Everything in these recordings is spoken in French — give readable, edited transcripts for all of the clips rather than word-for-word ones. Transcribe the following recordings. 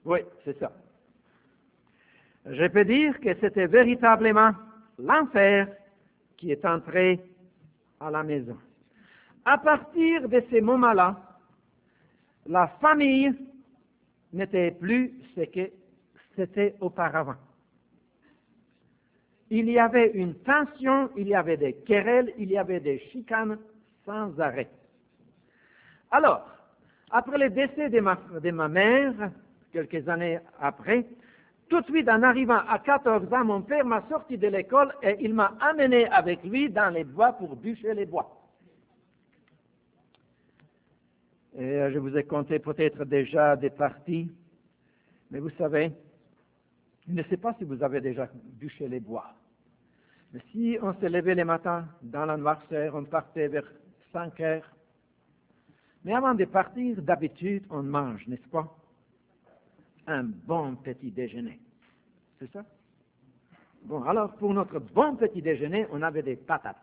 Oui, c'est ça. Je peux dire que c'était véritablement l'enfer qui est entré à la maison. À partir de ces moments-là, la famille n'était plus ce que c'était auparavant. Il y avait une tension, il y avait des querelles, il y avait des chicanes sans arrêt. Alors, après le décès de ma mère, quelques années après, tout de suite en arrivant à 14 ans, mon père m'a sorti de l'école et il m'a amené avec lui dans les bois pour bûcher les bois. Et je vous ai conté peut-être déjà des parties, mais vous savez, je ne sais pas si vous avez déjà bûché les bois. Mais si on se levait le matin dans la noirceur, on partait vers 5 heures. Mais avant de partir, d'habitude, on mange, n'est-ce pas? Un bon petit déjeuner. C'est ça? Bon, alors pour notre bon petit déjeuner, on avait des patates.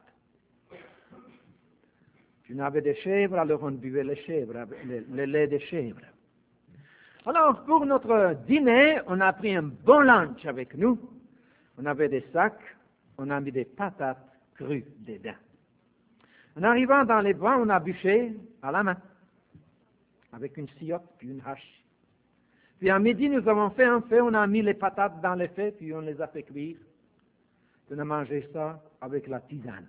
Puis on avait des chèvres, alors on buvait les chèvres, le lait des chèvres. Alors pour notre dîner, on a pris un bon lunch avec nous. On avait des sacs, on a mis des patates crues dedans. En arrivant dans les bois, on a bûché à la main, avec une sciyotte puis une hache. Puis à midi, nous avons fait un feu, on a mis les patates dans le feu, puis on les a fait cuire. On a mangé ça avec la tisane.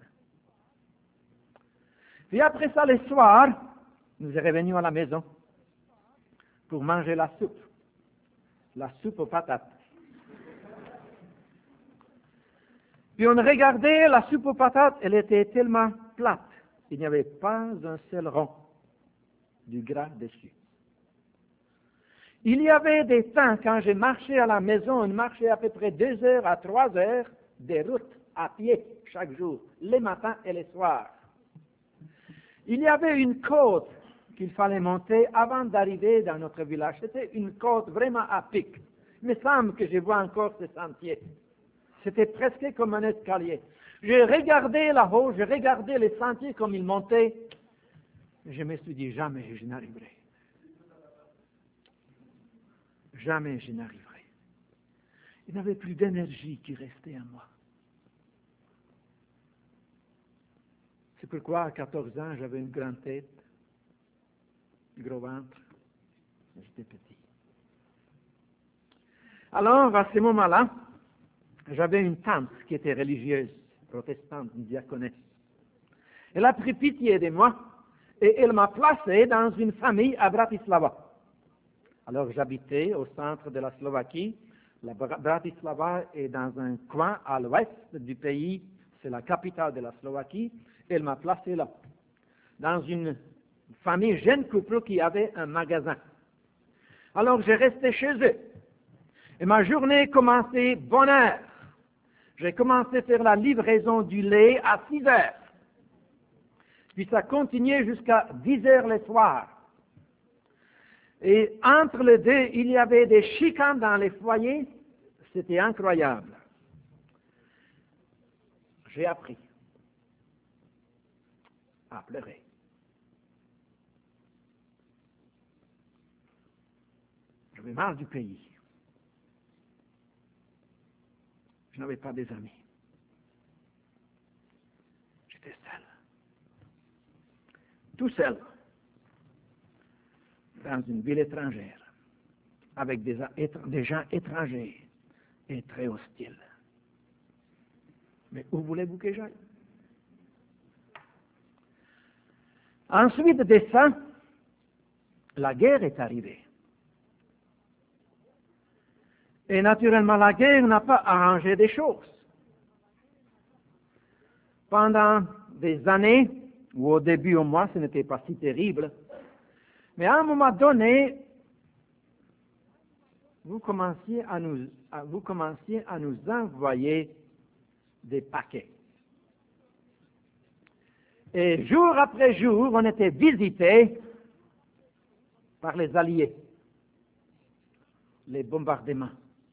Puis après ça, le soir, nous sommes revenus à la maison pour manger la soupe aux patates. Puis on regardait la soupe aux patates, elle était tellement plate, il n'y avait pas un seul rond du gras dessus. Il y avait des temps, quand je marchais à la maison, on marchait à peu près 2 heures à 3 heures de route à pied chaque jour, les matins et les soirs. Il y avait une côte qu'il fallait monter avant d'arriver dans notre village. C'était une côte vraiment à pic. Il me semble que je vois encore ce sentier. C'était presque comme un escalier. Je regardais là-haut, je regardais les sentiers comme ils montaient. Je me suis dit, jamais je n'arriverai. Jamais je n'arriverai. Il n'y avait plus d'énergie qui restait en moi. C'est pourquoi à 14 ans, j'avais une grande tête, un gros ventre, et j'étais petit. Alors, à ce moment-là, j'avais une tante qui était religieuse, protestante, une diaconesse. Elle a pris pitié de moi et elle m'a placé dans une famille à Bratislava. Alors, j'habitais au centre de la Slovaquie. La Bratislava est dans un coin à l'ouest du pays, c'est la capitale de la Slovaquie. Elle m'a placé là, dans une famille jeune couple qui avait un magasin. Alors, je restais chez eux. Et ma journée commençait bonne heure. J'ai commencé à faire la livraison du lait à 6 heures. Puis ça continuait jusqu'à 10 heures le soir. Et entre les deux, il y avait des chicanes dans les foyers. C'était incroyable. J'ai appris à pleurer. J'avais marre du pays. Je n'avais pas des amis. J'étais seul. Tout seul. Dans une ville étrangère. Avec des gens étrangers et très hostiles. Mais où voulez-vous que j'aille? Ensuite de ça, la guerre est arrivée. Et naturellement, la guerre n'a pas arrangé des choses. Pendant des années, ou au début au moins, ce n'était pas si terrible, mais à un moment donné, vous commenciez à nous envoyer des paquets. Et jour après jour, on était visité par les Alliés, les bombardements.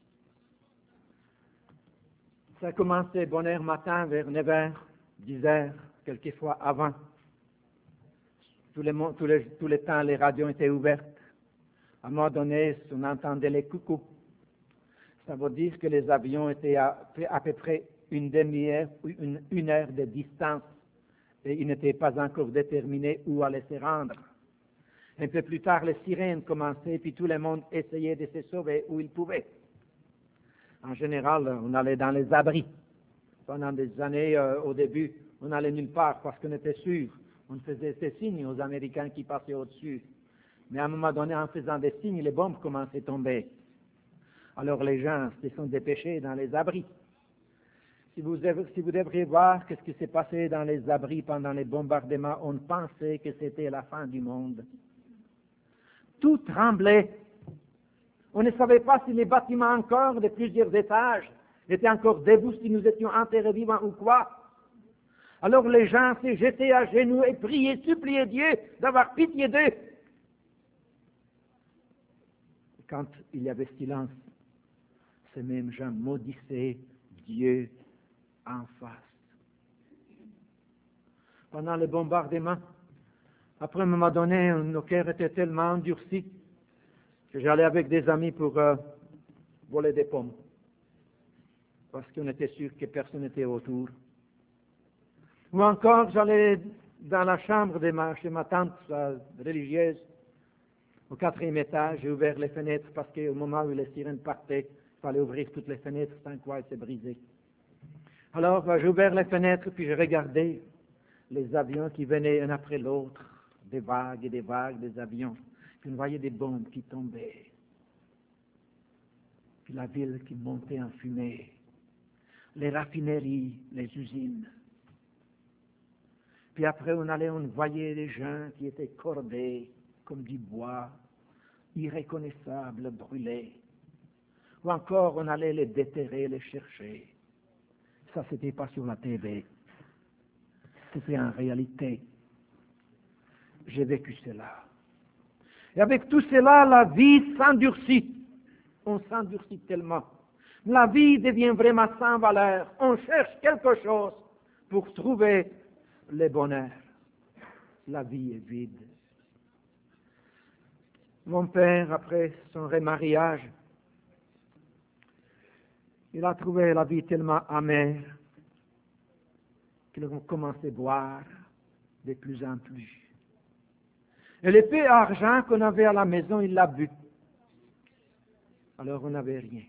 Ça commençait bonne heure matin vers 9 heures, 10 heures, quelquefois avant. Tous les temps, les radios étaient ouvertes. À un moment donné, on entendait les coucous. Ça veut dire que les avions étaient à peu près une demi-heure ou une heure de distance et ils n'étaient pas encore déterminés où allaient se rendre. Un peu plus tard, les sirènes commençaient, puis tout le monde essayait de se sauver où il pouvait. En général, on allait dans les abris. Pendant des années, au début, on n'allait nulle part parce qu'on était sûr. On faisait ces signes aux Américains qui passaient au-dessus. Mais à un moment donné, en faisant des signes, les bombes commençaient à tomber. Alors les gens se sont dépêchés dans les abris. Si vous devriez voir ce qui s'est passé dans les abris pendant les bombardements, on pensait que c'était la fin du monde. Tout tremblait. On ne savait pas si les bâtiments encore de plusieurs étages étaient encore debout, si nous étions enterrés vivants ou quoi. Alors les gens se jetaient à genoux et priaient, suppliaient Dieu d'avoir pitié d'eux. Quand il y avait silence, ces mêmes gens maudissaient Dieu en face. Pendant les bombardements, après un moment donné, nos cœurs étaient tellement endurcis que j'allais avec des amis pour voler des pommes, parce qu'on était sûr que personne n'était autour. Ou encore, j'allais dans la chambre chez ma tante religieuse, au 4e étage, j'ai ouvert les fenêtres parce qu'au moment où les sirènes partaient, il fallait ouvrir toutes les fenêtres sans quoi elles se brisaient. Alors, j'ai ouvert les fenêtres, puis j'ai regardé les avions qui venaient un après l'autre, des vagues et des vagues des avions. Puis on voyait des bombes qui tombaient. Puis la ville qui montait en fumée. Les raffineries, les usines. Puis après, on voyait des gens qui étaient cordés comme du bois, irreconnaissables, brûlés. Ou encore, on allait les déterrer, les chercher. Ça, c'était pas sur la TV. C'était en réalité. J'ai vécu cela. Et avec tout cela, la vie s'endurcit. On s'endurcit tellement. La vie devient vraiment sans valeur. On cherche quelque chose pour trouver le bonheur. La vie est vide. Mon père, après son remariage, il a trouvé la vie tellement amère qu'il a commencé à boire de plus en plus. Et le peu d'argent qu'on avait à la maison, il l'a bu. Alors on n'avait rien.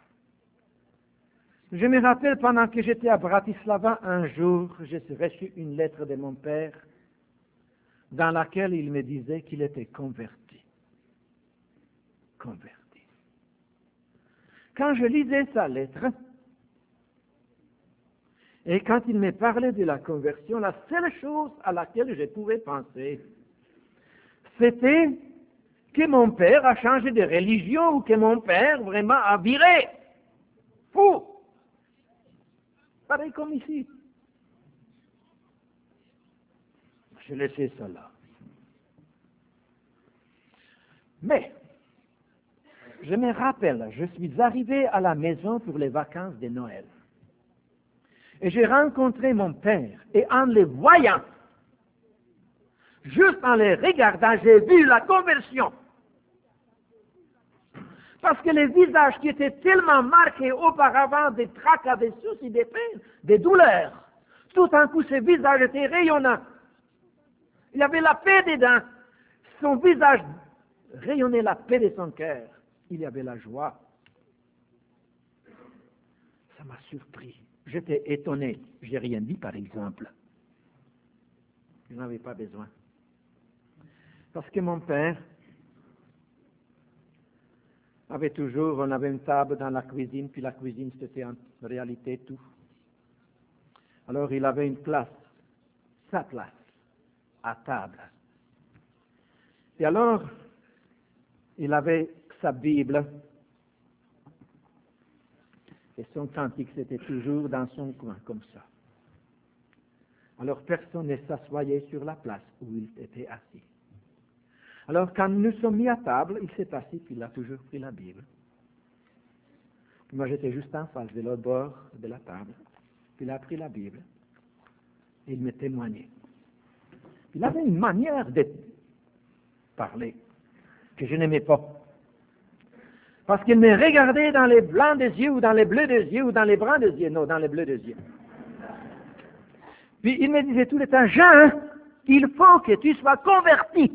Je me rappelle, pendant que j'étais à Bratislava, un jour, j'ai reçu une lettre de mon père dans laquelle il me disait qu'il était converti. Converti. Quand je lisais sa lettre, et quand il me parlait de la conversion, la seule chose à laquelle je pouvais penser, c'était que mon père a changé de religion ou que mon père vraiment a viré. Fou! Pareil comme ici. Je laissais cela. Mais, je me rappelle, je suis arrivé à la maison pour les vacances de Noël. Et j'ai rencontré mon père. Et en le voyant, juste en le regardant, j'ai vu la conversion. Parce que les visages qui étaient tellement marqués auparavant des tracas, des soucis, des peines, des douleurs, tout d'un coup, ce visage était rayonnant. Il y avait la paix dedans. Son visage rayonnait la paix de son cœur. Il y avait la joie. Ça m'a surpris. J'étais étonné. Je n'ai rien dit, par exemple. Je n'en avais pas besoin. Parce que mon père avait toujours, on avait une table dans la cuisine, puis la cuisine c'était en réalité tout. Alors il avait une place, sa place, à table. Et alors, il avait sa Bible, et son cantique c'était toujours dans son coin, comme ça. Alors personne ne s'assoyait sur la place où il était assis. Alors, quand nous sommes mis à table, il s'est assis, puis il a toujours pris la Bible. Moi, j'étais juste en face de l'autre bord de la table. Puis il a pris la Bible. Et il me témoignait. Il avait une manière de parler que je n'aimais pas. Parce qu'il me regardait dans les blancs des yeux, ou dans les bleus des yeux, ou dans les bruns des yeux. Non, dans les bleus des yeux. Puis il me disait tout le temps, Jean, il faut que tu sois converti.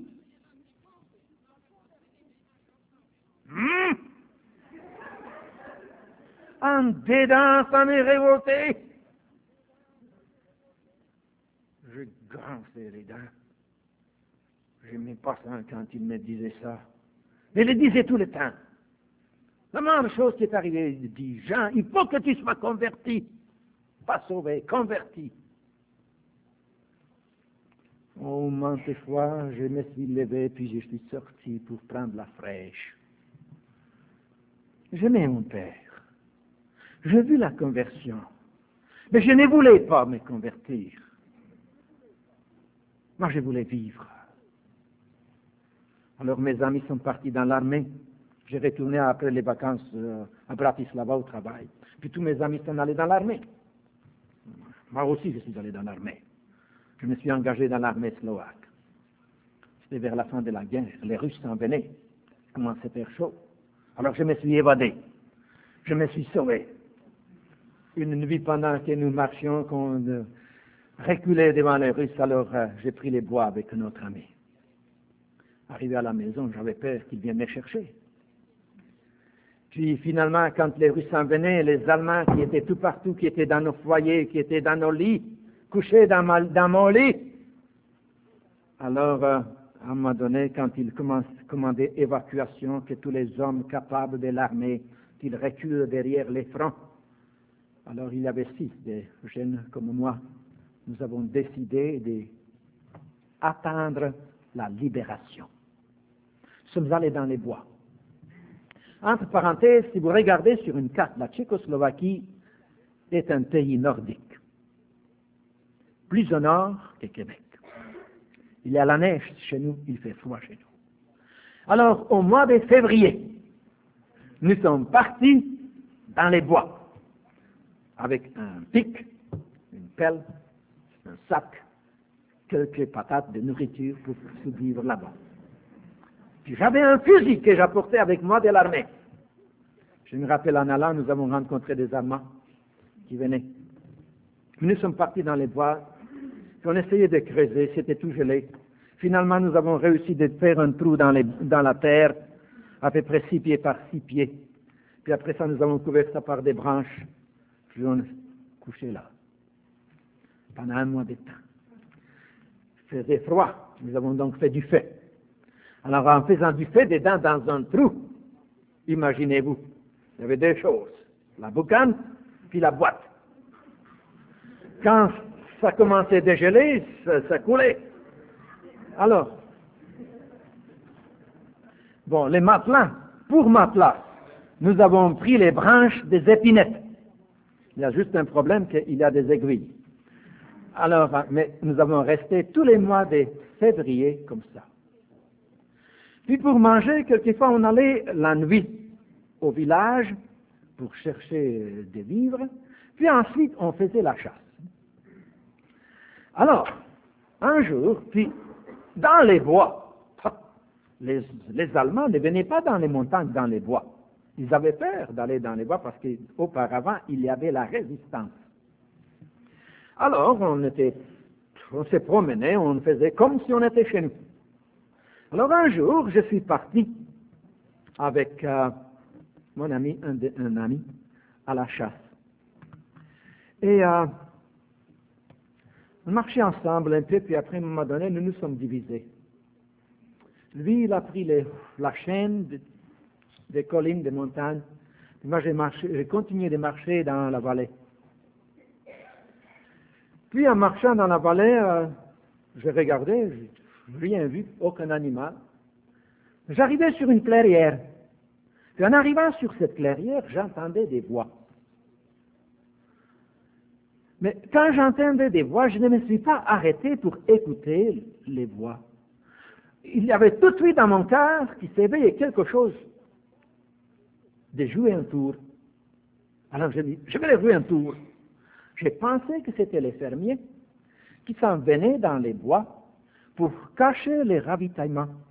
En dedans, ça m'est révolté. Je grinçais les dents. Je n'aimais pas ça quand il me disait ça. Mais il le disait tout le temps. La même chose qui est arrivée, il dit, Jean, il faut que tu sois converti. Pas sauvé, converti. Oh, maintes fois, je me suis levé, puis je suis sorti pour prendre la fraîche. J'aimais mon père. J'ai vu la conversion. Mais je ne voulais pas me convertir. Moi, je voulais vivre. Alors, mes amis sont partis dans l'armée. J'ai retourné après les vacances à Bratislava au travail. Puis tous mes amis sont allés dans l'armée. Moi aussi, je suis allé dans l'armée. Je me suis engagé dans l'armée slovaque. C'était vers la fin de la guerre. Les Russes s'en venaient. Il commençait à faire chaud. Alors je me suis évadé. Je me suis sauvé. Une nuit pendant que nous marchions, qu'on reculait devant les Russes, alors j'ai pris les bois avec un autre ami. Arrivé à la maison, j'avais peur qu'ils viennent me chercher. Puis finalement, quand les Russes s'en venaient, les Allemands qui étaient tout partout, qui étaient dans nos foyers, qui étaient dans nos lits, couchés dans mon lit. Alors, à un moment donné, quand ils commandaient évacuation, que tous les hommes capables de l'armée, qu'ils reculent derrière les fronts. Alors, il y avait 6 des jeunes comme moi. Nous avons décidé d'attendre la libération. Nous sommes allés dans les bois. Entre parenthèses, si vous regardez sur une carte, la Tchécoslovaquie est un pays nordique. Plus au nord que Québec. Il y a la neige chez nous, il fait froid chez nous. Alors, au mois de février, nous sommes partis dans les bois, avec un pic, une pelle, un sac, quelques patates de nourriture pour survivre là-bas. Puis j'avais un fusil que j'apportais avec moi de l'armée. Je me rappelle en allant, nous avons rencontré des Allemands qui venaient. Nous sommes partis dans les bois, puis on essayait de creuser, c'était tout gelé. Finalement, nous avons réussi de faire un trou dans la terre, à peu près 6 pieds par 6 pieds. Puis après ça, nous avons couvert ça par des branches, puis on est couché là, pendant un mois de temps. Il faisait froid, nous avons donc fait du feu. Alors, en faisant du feu dedans dans un trou, imaginez-vous, il y avait 2 choses, la boucane, puis la boîte. Quand ça commençait à dégeler, ça coulait. Alors, bon, les matelas, pour matelas, nous avons pris les branches des épinettes. Il y a juste un problème qu'il y a des aiguilles. Alors, mais nous avons resté tous les mois de février comme ça. Puis pour manger, quelquefois on allait la nuit au village pour chercher des vivres, puis ensuite on faisait la chasse. Alors, un jour, puis dans les bois, les Allemands ne venaient pas dans les montagnes, dans les bois. Ils avaient peur d'aller dans les bois parce qu'auparavant, il y avait la résistance. Alors, on se promenait, on faisait comme si on était chez nous. Alors, un jour, je suis parti avec mon ami, un ami, à la chasse. Et on marchait ensemble un peu, puis après, à un moment donné, nous nous sommes divisés. Lui, il a pris la chaîne des collines, des montagnes. Et moi, j'ai continué de marcher dans la vallée. Puis, en marchant dans la vallée, je regardais, je n'ai rien vu, aucun animal. J'arrivais sur une clairière. Puis, en arrivant sur cette clairière, j'entendais des voix. Mais quand j'entendais des voix, je ne me suis pas arrêté pour écouter les voix. Il y avait tout de suite dans mon cœur qui s'éveillait quelque chose de jouer un tour. Alors je dis, je vais les jouer un tour. J'ai pensé que c'était les fermiers qui s'en venaient dans les bois pour cacher les ravitaillements.